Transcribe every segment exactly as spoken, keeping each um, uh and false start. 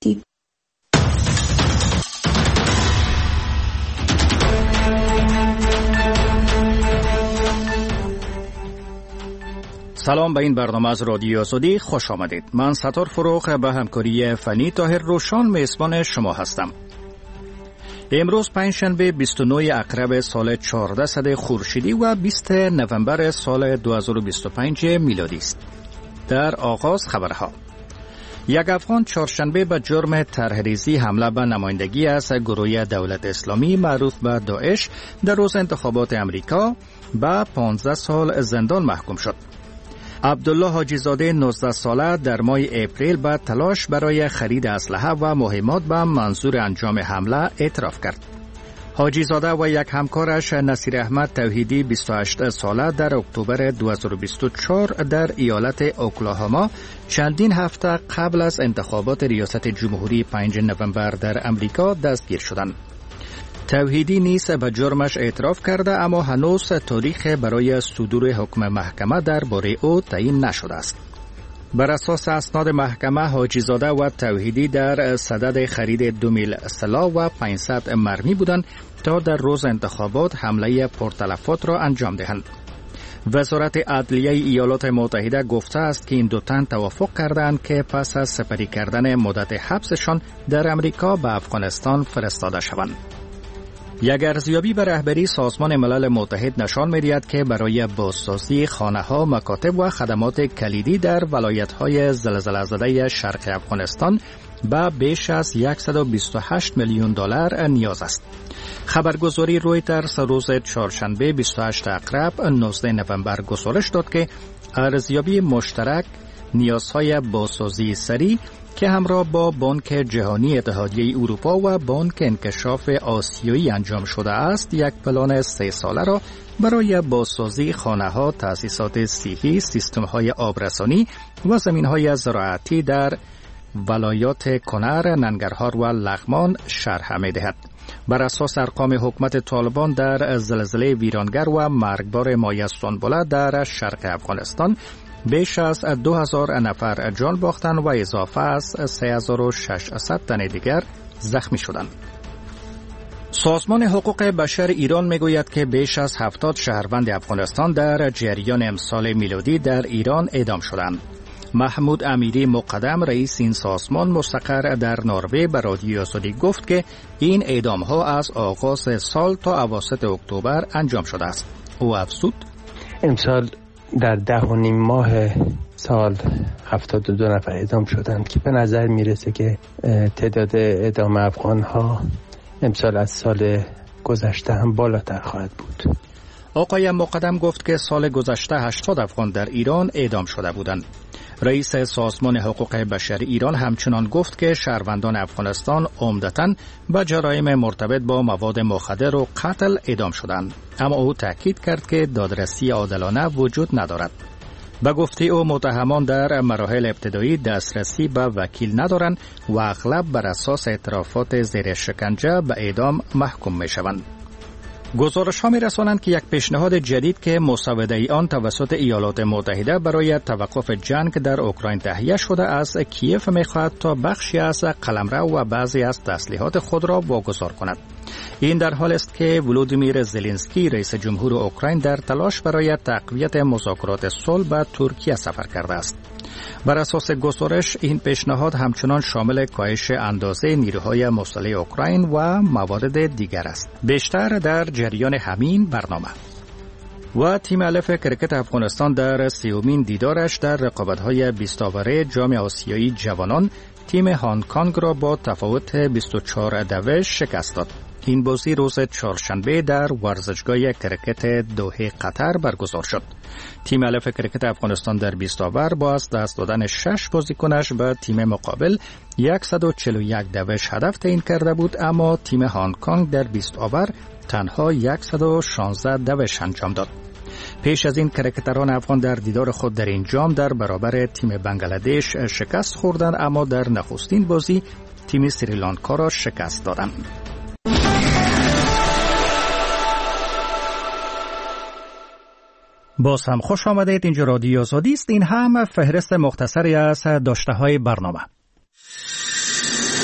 دید. سلام به این برنامه از رادیو آزادی خوش آمدید. من ستار فروغ به همکاری فنی طاهر روشان میزبان شما هستم. امروز پنجشنبه بیست و نه اکرب سال چهارصد خورشیدی و بیست نوامبر سال دو هزار و بیست و پنج میلادی است. در آغاز خبرها. یک افغان چهارشنبه به جرم طرحریزی حمله به نمایندگی از گروه دولت اسلامی معروف به داعش در روز انتخابات امریکا به پانزده سال زندان محکوم شد. عبدالله حاجی زاده نوزده ساله در ماه اپریل به تلاش برای خرید اسلحه و مهمات به منظور انجام حمله اعتراف کرد. حاجی زاده و یک همکارش نصیر احمد توحیدی بیست و هشت ساله در اکتبر دو هزار و بیست و چهار در ایالت اوکلاهاما چندین هفته قبل از انتخابات ریاست جمهوری پنج نوامبر در امریکا دستگیر شدند. توحیدی نیز به جرمش اعتراف کرده اما هنوز تاریخ برای صدور حکم محکمه درباره او تعیین نشده است. بر اساس اسناد محکمه حاجی زاده و توحیدی در صدد خرید دو میل سلاح و پانصد مرمی بودند تا در روز انتخابات حمله پرتلفات را انجام دهند. وزارت عدلیه ایالات متحده گفته است که این دو تن توافق کردند که پس از سپری کردن مدت حبسشان در امریکا به افغانستان فرستاده شوند. یک ارزیابی به رهبری سازمان ملل متحد نشان می‌دهد که برای بازسازی خانه‌ها، مکاتب و خدمات کلیدی در ولایت‌های زلزله زده شرق افغانستان به بیش از صد و بیست و هشت میلیون دلار نیاز است. خبرگزاری رویترز روز چهارشنبه بیست و هشت اکرب نوزده نوامبر گزارش داد که ارزیابی مشترک نیازهای بازسازی سریع که همراه با بانک جهانی، اتحادیه اروپا و بانک انکشاف آسیایی انجام شده است، یک پلان سه ساله را برای بازسازی خانه‌ها، تأسیسات صحی، سیستم‌های آبرسانی و زمین‌های زراعتی در ولایات کنر، ننگرهار و لغمان شرح می‌دهد. بر اساس ارقام حکومت طالبان در زلزله ویرانگر و مرگبار مایع سنبله در شرق افغانستان بیش از دو هزار نفر جان باختند و اضافه از سه هزار و ششصد تن دیگر زخمی شدند. سازمان حقوق بشر ایران میگوید که بیش از هفتاد شهروند افغانستان در جریان امسال میلادی در ایران اعدام شدند. محمود امیری مقدم رئیس این سازمان مستقر در نروژ به رادیو آزادی گفت که این اعدام ها از آغاز سال تا اواسط اکتبر انجام شده است. او افزود: امسال در ده و نیم ماه سال هفتاد و دو نفر اعدام شدند که به نظر میرسه که تعداد اعدام افغان ها امسال از سال گذشته هم بالاتر خواهد بود. آقای مقدم گفت که سال گذشته هشتاد افغان در ایران اعدام شده بودند. رئیس سازمان حقوق بشر ایران همچنان گفت که شهروندان افغانستان عمدتاً به جرایم مرتبط با مواد مخدر و قتل اعدام شدند، اما او تاکید کرد که دادرسی عادلانه وجود ندارد. به گفته او متهمان در مراحل ابتدایی دسترسی به وکیل ندارند و اغلب بر اساس اعترافات زیر شکنجه به اعدام محکوم می شوند. گزارش ها می رسانند که یک پیشنهاد جدید که مسوده ای آن توسط ایالات متحده برای توقف جنگ در اوکراین تهیه شده از کیف می خواهد تا بخشی از قلمرو و بعضی از تسلیحات خود را واگذار کند. این در حال است که ولودیمیر زلنسکی رئیس جمهور اوکراین در تلاش برای تقویت مذاکرات صلح به ترکیه سفر کرده است. بر اساس گزارش این پیشنهاد همچنان شامل کاهش اندازه نیروهای مسلح اوکراین و موارد دیگر است. بیشتر در جریان همین برنامه. و تیم الف کرکت افغانستان در سیومین دیدارش در رقابت‌های بیست آوره جام آسیایی جوانان تیم هنگ کنگ را با تفاوت بیست و چهار دوه شکست داد. این بازی روز چهارشنبه در ورزشگاه کرکت دوحه قطر برگزار شد. تیم الف کرکت افغانستان در بیست آور با از دست دادن شش بازیکنش به تیم مقابل صد و چهل و یک دوش هدف تعیین کرده بود، اما تیم هنگ کنگ در بیست آور تنها صد و شانزده دوش انجام داد. پیش از این کرکتران افغان در دیدار خود در این جام در برابر تیم بنگلادش شکست خوردند، اما در نخستین بازی تیم سریلانکا را شکست دادند. باز هم خوش آمدید. اینجا رادیو آزادی است. این هم فهرست مختصری از داشته های برنامه.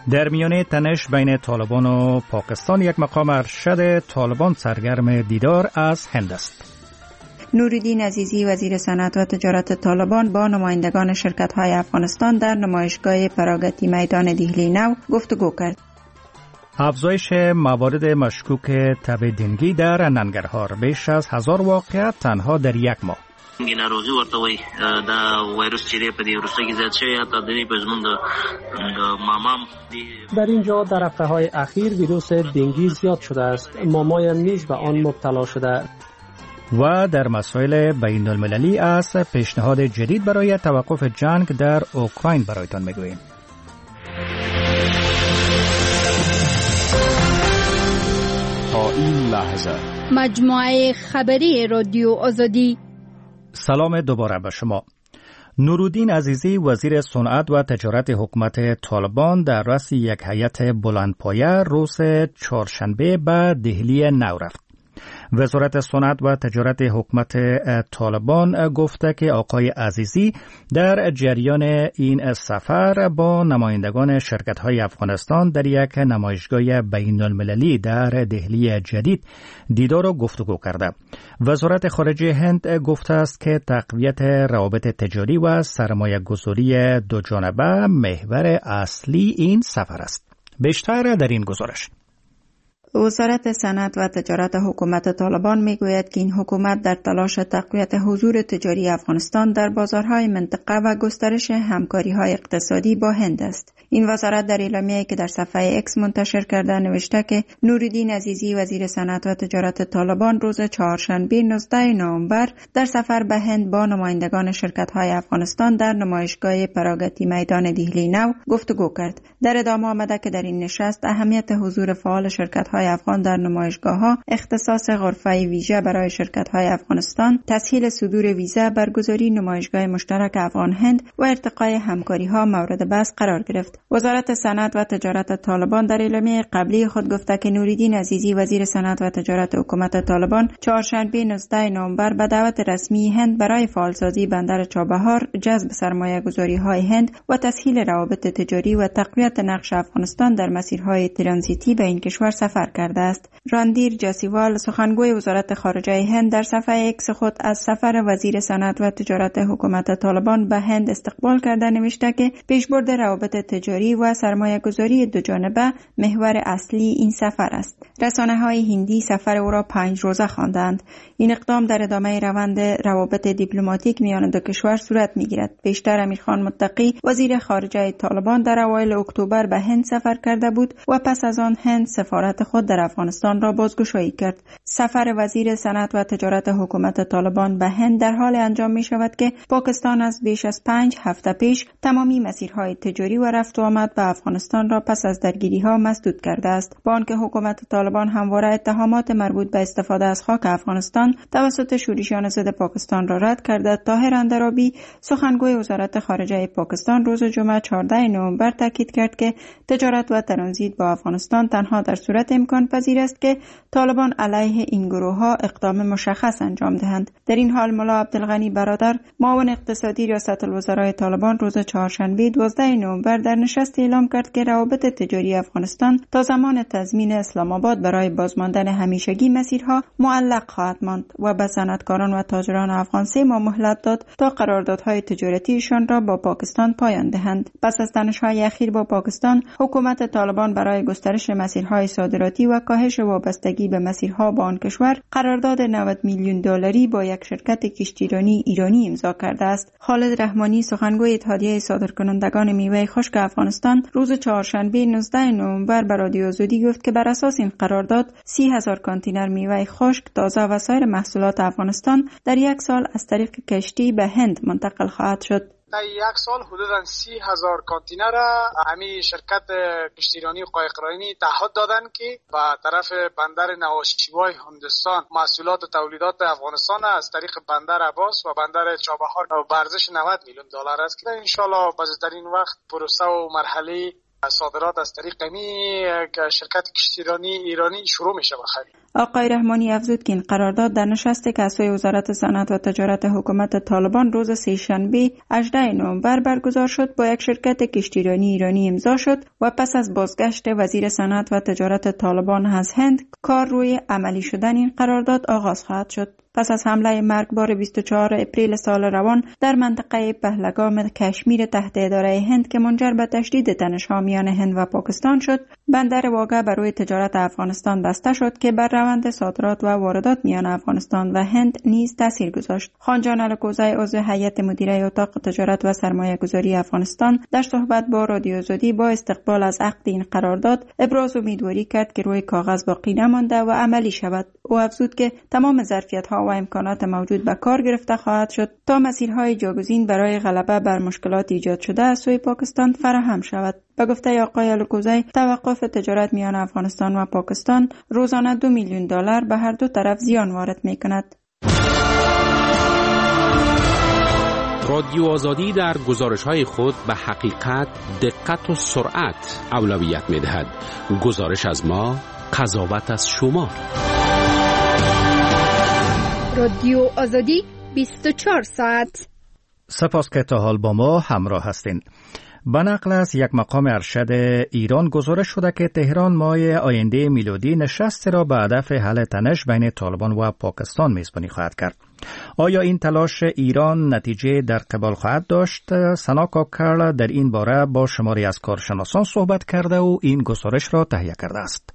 در میانه تنش بین طالبان و پاکستان، یک مقام ارشد طالبان سرگرم دیدار از هند است. نوردین عزیزی وزیر صنعت و تجارت طالبان با نمایندگان شرکت‌های افغانستان در نمایشگاه پراگتی میدان دهلی نو گفتگو کرد. افزایش موارد مشکوک تب دنگی در ننگرهار، بیش از هزار واقعیت تنها در یک ماه. ناروغي ورته وي دا وایروس چې په دې وروسته کې زیات شوی تا د په زمونږ د مامام در اینجا در هفته‌های اخیر ویروس دنگی زیاد شده است. مامایم نیز به آن مبتلا شده. و در مسائل بین المللی از پیشنهاد جدید برای توقف جنگ در اوکراین برایتان میگوییم. تا این لحظه مجموعه خبری رادیو آزادی. سلام دوباره به شما. نورالدین عزیزی وزیر صنعت و تجارت حکومت طالبان در رأس یک هیئت بلندپایه روز چهارشنبه به دهلی نو رفت. وزارت صنعت و تجارت حکومت طالبان گفته که آقای عزیزی در جریان این سفر با نمایندگان شرکت‌های افغانستان در یک نمایشگاه بین المللی در دهلی جدید دیدار و گفتگو کرده. وزارت خارجه هند گفته است که تقویت روابط تجاری و سرمایه گذاری دو جانبه محور اصلی این سفر است. بیشتر در این گزارش. وزارت صنعت و تجارت حکومت طالبان میگوید که این حکومت در تلاش تقویت حضور تجاری افغانستان در بازارهای منطقه و گسترش همکاری‌های اقتصادی با هند است. این وزارت در اعلامیه‌ای که در صفحه اکس منتشر کرده نوشته که نورالدین عزیزی وزیر صنعت و تجارت طالبان روز چهارشنبه نوزدهم نوامبر در سفر به هند با نمایندگان شرکت‌های افغانستان در نمایشگاه پراگتی میدان دهلی نو گفتگو کرد. در ادامه آمده که در این نشست اهمیت حضور فعال شرکت‌های افغان در نمایشگاه‌ها، اختصاص غرفه ویژه برای شرکت‌های افغانستان، تسهیل صدور ویزا، برگزاری نمایشگاه مشترک افغان هند و ارتقای همکاری‌ها مورد بحث قرار گرفت. وزارت صنعت و تجارت طالبان در اعلامیه قبلی خود گفته که نورالدین عزیزی وزیر صنعت و تجارت حکومت طالبان چهارشنبه نوزدهم نوامبر به دعوت رسمی هند برای فعالسازی بندر چابهار، جذب سرمایه‌گذاری‌های هند و تسهیل روابط تجاری و تقویت نقش افغانستان در مسیرهای ترانزیتی به این کشور سفر کرده است. راندیر جاسیوال سخنگوی وزارت خارجه هند در صفحه اکس خود از سفر وزیر صنعت و تجارت حکومت طالبان به هند استقبال کرده نوشته که پیشبرد روابط تجاری و سرمایه‌گذاری دو جانبه محور اصلی این سفر است. رسانه‌های هندی سفر او را پنج روزه خواندند. این اقدام در ادامه روند روابط دیپلماتیک میان دو کشور صورت می‌گیرد. پیشتر امیرخان متقی وزیر خارجه طالبان در اوایل اکتبر به هند سفر کرده بود و پس از آن هند سفارت خود در افغانستان را بازگشایی کرد. سفر وزیر صنعت و تجارت حکومت طالبان به هند در حال انجام می شود که پاکستان از بیش از پنج هفته پیش تمامی مسیرهای تجاری و رفت و آمد به افغانستان را پس از درگیری‌ها مسدود کرده است. با آنکه حکومت طالبان همواره اتهامات مربوط به استفاده از خاک افغانستان توسط شورشیان ضد پاکستان را رد کرده، طاهر اندرابی سخنگوی وزارت خارجه پاکستان روز جمعه چهاردهم نوامبر تاکید کرد که تجارت و ترانزیت با افغانستان تنها در صورت امکان پذیر است که طالبان علیه این گروه‌ها اقدام مشخص انجام دهند. در این حال ملا عبدالغنی برادر معاون اقتصادی ریاست الوزرای طالبان روز چهارشنبه دوازدهم نوامبر در نشست اعلام کرد که روابط تجاری افغانستان تا زمان تضمین اسلام آباد برای بازماندن همیشگی مسیرها معلق خواهد ماند و به صنعتکاران و تاجران افغان سه ماه مهلت داد تا قراردادهای تجارتیشان را با پاکستان پایان دهند. پس از تنش‌های اخیر با پاکستان، حکومت طالبان برای گسترش مسیرهای صادراتی و کاهش وابستگی به مسیرها با آن کشور قرارداد نود میلیون دلاری با یک شرکت کشتیرانی ایرانی امضا کرده است. خالد رحمانی سخنگوی اتحادیه صادرکنندگان میوه خشک افغانستان روز چهارشنبه نوزدهم نوامبر به رادیو آزادی گفت که بر اساس این قرارداد سی هزار کانتینر میوه خشک، تازه و سایر محصولات افغانستان در یک سال از طریق کشتی به هند منتقل خواهد شد. در یک سال حدوداً سی هزار کانتینر همین شرکت کشتیرانی و قایقرانی تعهد دادن که به طرف بندر نوشیروان هندوستان محصولات و تولیدات افغانستان از طریق بندر عباس و بندر چابهار به ارزش نود میلیون دلار است که ان شاء الله در این وقت پروسه و مرحله صادرات از طریق می شرکت کشتیرانی ایرانی شروع میشه بخری. آقای رحمانی افزود که این قرارداد در نشستی که از سوی وزارت صنعت و تجارت حکومت طالبان روز سه‌شنبه هجدهم نوامبر برگزار شد با یک شرکت کشتیرانی ایرانی امضا شد و پس از بازگشت وزیر صنعت و تجارت طالبان از هند کار روی عملی شدن این قرارداد آغاز خواهد شد. پس از حمله مرگبار بیست و چهارم اپریل سال روان در منطقه پهلگام کشمیر تحت اداره هند که منجر به تشدید تنش‌ها میان هند و پاکستان شد، بندر واگه بر روی تجارت افغانستان بسته شد که بر روند صادرات و واردات میان افغانستان و هند نیز تاثیر گذاشت. خانجان الکوزی عضو هیئت مدیره اتاق تجارت و سرمایه‌گذاری افغانستان در صحبت با رادیو آزادی با استقبال از عقد این قرارداد ابراز امیدواری کرد که روی کاغذ باقی نمانده و عملی شود. او افزود که تمام ظرفیت‌ها و امکانات موجود به کار گرفته خواهد شد تا مسیرهای جاگزین برای غلبه بر مشکلات ایجاد شده از سوی پاکستان فراهم شود. به گفته آقای الکوزی، توقف تجارت میان افغانستان و پاکستان روزانه دو میلیون دلار به هر دو طرف زیان وارد می‌کند. رادیو آزادی در گزارش‌های خود به حقیقت، دقت و سرعت اولویت می‌دهد. گزارش از ما، قضاوت از شما. رادیو آزادی بیست و چهار ساعت. سپاس که تا حال با ما همراه هستین. به نقل از یک مقام ارشد ایران گزارش شده که تهران ماه آینده میلادی نشستی را به هدف حل تنش بین طالبان و پاکستان میزبانی خواهد کرد. آیا این تلاش ایران نتیجه در قبال خواهد داشت؟ سنا کاکر در این باره با شماری از کارشناسان صحبت کرده و این گزارش را تهیه کرده است.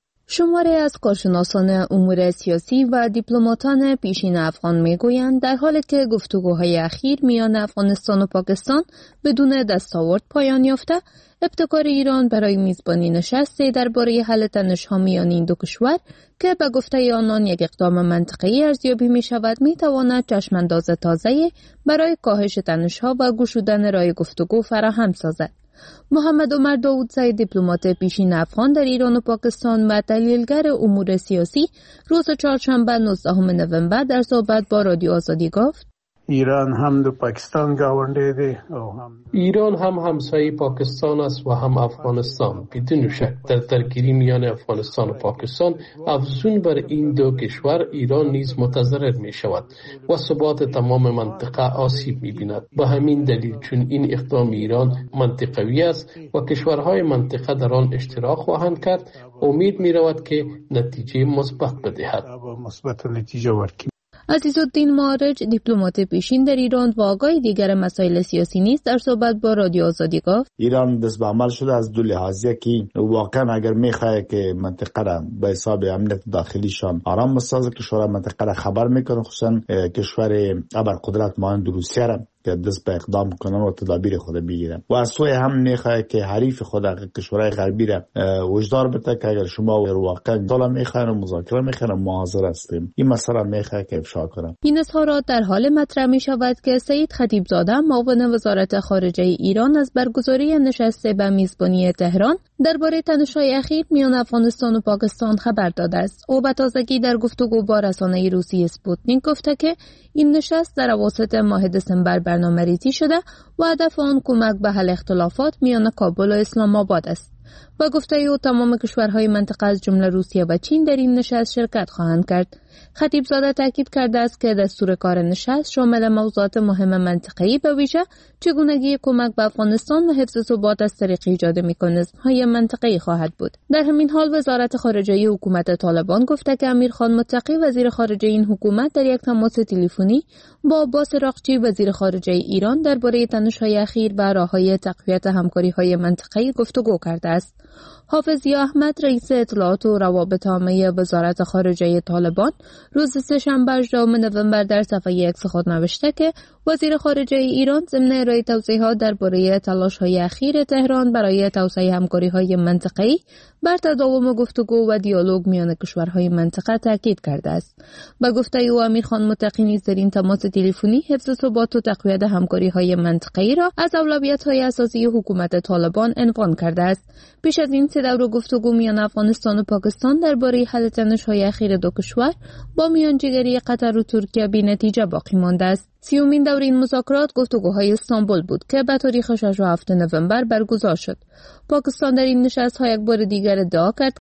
شماری از کارشناسان امور سیاسی و دیپلماتان پیشین افغان میگویند در حالی که گفتگوهای اخیر میان افغانستان و پاکستان بدون دستاورد پایان یافته، ابتکار ایران برای میزبانی نشستی درباره حل تنش‌ها میان این دو کشور که به گفته آنان یک اقدام منطقی ارزیابی می شود می تواند چشمانداز تازه برای کاهش تنش‌ها و گشودن راه گفتگو فراهم سازد. محمد عمر داودزی، دیپلمات پیشین افغان در ایران و پاکستان و تحلیلگر امور سیاسی، روز چهارشنبه نوزدهم نوامبر در صحبت با رادیو آزادی گفت: ایران هم دو پاکستان گاونده ده هم ایران هم همسایه پاکستان است و هم افغانستان. بدون شک در درگیری میان افغانستان و پاکستان افزون بر این دو کشور ایران نیز متضرر می شود و ثبات تمام منطقه آسیب می بیند. به همین دلیل چون این اقدام ایران منطقوی است و کشورهای منطقه در آن اشتراک خواهند کرد، امید می رود که نتیجه مثبت بدهد. مثبت نتیجه ورکړي. عزیزالدین معارج، دیپلمات پیشین در ایران و آگاه دیگر مسائل سیاسی نیز در صحبت با رادیو آزادی گفت: ایران دست به عمل شده از دو لحاظی که واقعا اگر میخواه که منطقه را به حساب امنیت داخلیشان آرام بسازه، کشور منطقه را خبر میکنه، خصوصا کشور ابرقدرت مانند روسیه را که دست به اقدام کنن و تدابیر خود بگیرن و از سوی هم میخواه که حریف خود کشورهای غربی را وجدار بده که اگر شما واقعا صلح میخواین و مذاکره میخواین و حاضر هستیم، این مسئله میخواه که افشا کنن. این اظهارات در حال مطرح می شود که سید خطیبزاده، معاون وزارت خارجه ایران، از برگزاری نشست به میزبانی تهران درباره تنش‌های اخیر میان افغانستان و پاکستان خبر داده است. او به تازگی در گفتگو با رسانه روسی اسپوتنیک گفته که این نشست در اواسط ماه دسامبر برنامه‌ریزی شده و هدف آن کمک به حل اختلافات میان کابل و اسلام آباد است. با گفته او تمام کشورهای منطقه از جمله روسیه و چین در این نشست شرکت خواهند کرد. خطیبزاده تاکید کرده است که دستور کار نشست شامل موضوعات مهم منطقه‌ای به ویژه چگونگی کمک به افغانستان و حفظ ثبات از طریق ایجاد مکانیزم‌های منطقه‌ای خواهد بود. در همین حال وزارت خارجه حکومت طالبان گفته که امیرخان متقی، وزیر خارجه این حکومت، در یک تماس تلفنی با عباس راقچی، وزیر خارجه ایران، درباره تنش‌های اخیر و راه‌های تقویت همکاری‌های منطقه‌ای گفتگو کرده است. حافظ ضیا احمد، رئیس اطلاعات و روابط عامه وزارت خارجه طالبان، روز سه‌شنبه هجدهم نوامبر در صفحه اکس خود نوشته که وزیر خارجه ایران ضمن ارائه توضیحات درباره تلاش‌های اخیر تهران برای توسعه همکاری‌های منطقه‌ای بر تداوم گفتگو و دیالوگ میان کشورهای منطقه تاکید کرده است. با گفته او امیرخان متقی نیز در این تماس تلفنی حفظ ثبات و تقویت همکاری‌های منطقه‌ای را از اولویت‌های اساسی حکومت طالبان عنوان کرده است. پیش از این سه دور گفتگو میان افغانستان و پاکستان درباره حل تنش‌های اخیر دو کشور با میانجیگری قطر و ترکیه بی نتیجه باقی مانده است. سیومین دور این مذاکرات گفتگوهای استانبول بود که به تاریخ ششم و هفتم نوامبر برگزار شد. پاکستان در این نشست‌ها یک بار دیگر ادعا کرد